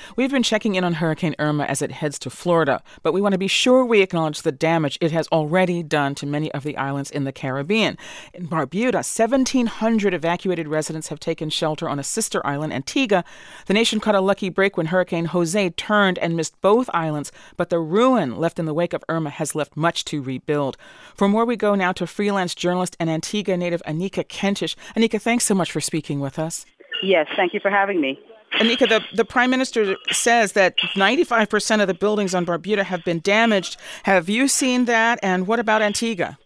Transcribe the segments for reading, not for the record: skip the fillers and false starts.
We've been checking in on Hurricane Irma as it heads to Florida, but we want to be sure we acknowledge the damage it has already done to many of the islands in the Caribbean. In Barbuda, 1,700 evacuated residents have taken shelter on a sister island, Antigua. The nation caught a lucky break when Hurricane Jose turned and missed both islands, but the ruin left in the wake of Irma has left much to rebuild. For more, we go now to freelance journalist and Antigua native Anika Kentish. Anika, thanks so much for speaking with us. Yes, thank you for having me. Anika, the Prime Minister says that 95% of the buildings on Barbuda have been damaged. Have you seen that? And what about Antigua?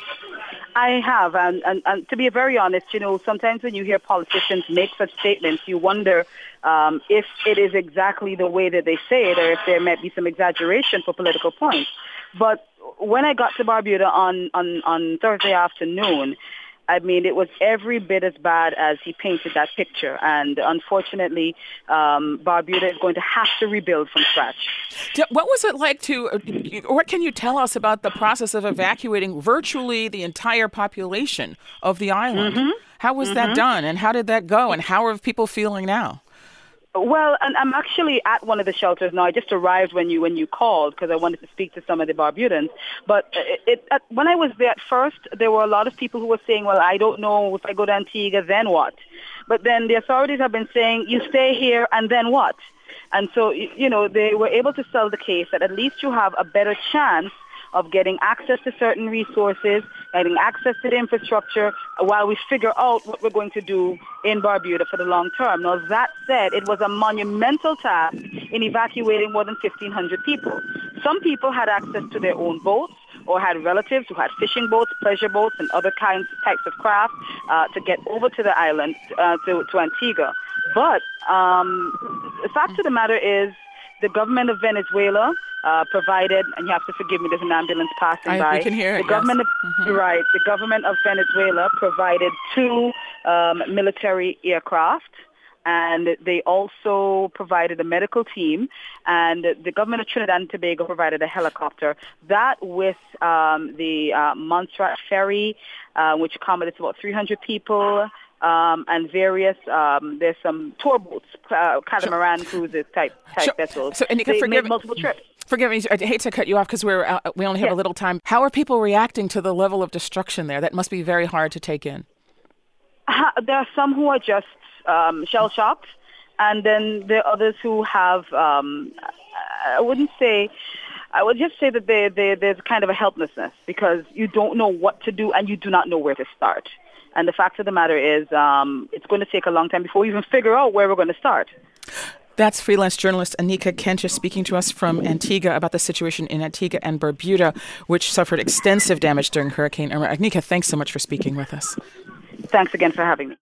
I have. And to be very honest, sometimes when you hear politicians make such statements, you wonder if it is exactly the way that they say it or if there might be some exaggeration for political points. But when I got to Barbuda on Thursday afternoon, I mean, it was every bit as bad as he painted that picture. And unfortunately, Barbuda is going to have to rebuild from scratch. What was it like what can you tell us about the process of evacuating virtually the entire population of the island? Mm-hmm. How was that done? And how did that go? And how are people feeling now? Well, and I'm actually at one of the shelters now. I just arrived when you called because I wanted to speak to some of the Barbudans. But when I was there at first, there were a lot of people who were saying, well, I don't know if I go to Antigua, then what? But then the authorities have been saying, you stay here and then what? And so, they were able to sell the case that at least you have a better chance of getting access to certain resources, getting access to the infrastructure while we figure out what we're going to do in Barbuda for the long term. Now, that said, it was a monumental task in evacuating more than 1,500 people. Some people had access to their own boats or had relatives who had fishing boats, pleasure boats, and other types of craft to get over to the island, to Antigua. But the fact of the matter is the government of Venezuela provided, and you have to forgive me, there's an ambulance passing by. We can hear it, the government Right. The government of Venezuela provided 2 military aircraft, and they also provided a medical team, and the government of Trinidad and Tobago provided a helicopter. That with the Montserrat Ferry, which accommodates about 300 people, and various, there's some tour boats, catamaran cruises type vessels. So, Anika, they made multiple trips. Forgive me, I hate to cut you off because we only have a little time. How are people reacting to the level of destruction there? That must be very hard to take in. There are some who are just shell-shocked, and then there are others who have, I would just say that there's kind of a helplessness because you don't know what to do and you do not know where to start. And the fact of the matter is it's going to take a long time before we even figure out where we're going to start. That's freelance journalist Anika Kentish speaking to us from Antigua about the situation in Antigua and Barbuda, which suffered extensive damage during Hurricane Irma. Anika, thanks so much for speaking with us. Thanks again for having me.